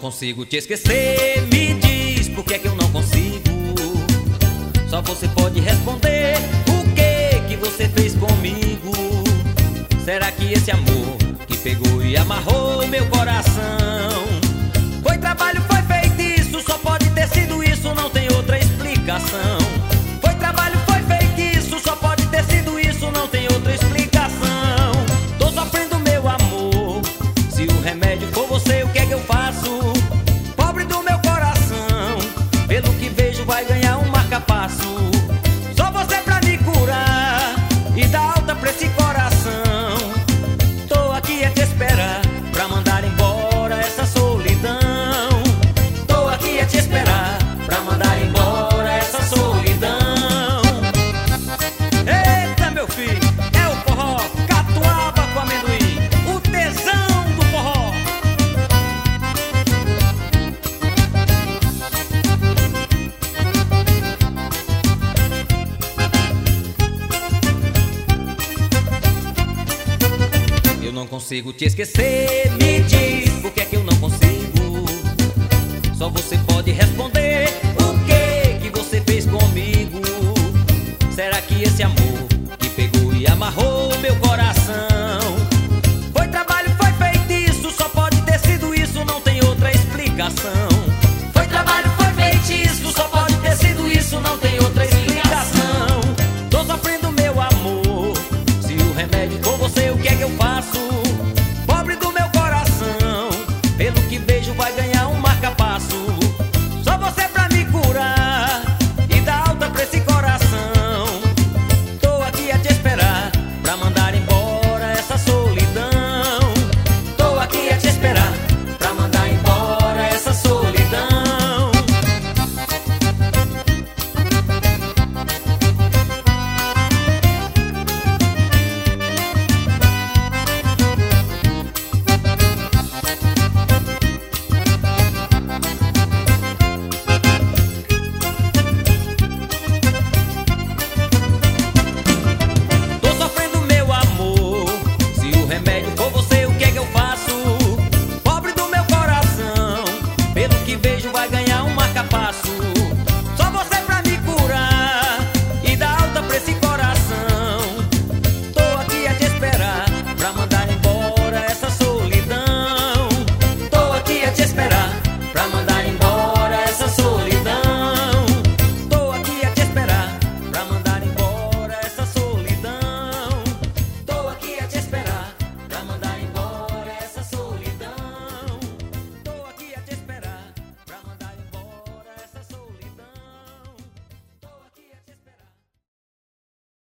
consigo te esquecer. Me diz por que é que eu não consigo. Só você pode responder o que você fez comigo. Será que esse amor que pegou e amarrou meu coração foi trabalho, foi feitiço? Só pode ter sido isso, não tem outra explicação. Foi trabalho, foi feitiço, só pode ter sido isso, não tem outra explicação. Tô sofrendo, meu amor, se o remédio for você, o que é que eu faço? Pobre do meu coração, pelo que vejo vai ganhar um marca-passo. Só você pra me curar e dar alta pra esse coração. Tô aqui a te esperar pra mandar embora essa solidão. Tô aqui a te esperar pra mandar embora essa solidão. Eita, meu filho, é o forró catuaba com amendoim, o tesão do forró. Eu não consigo te esquecer. Me diz por que é que eu não consigo. Só você pode responder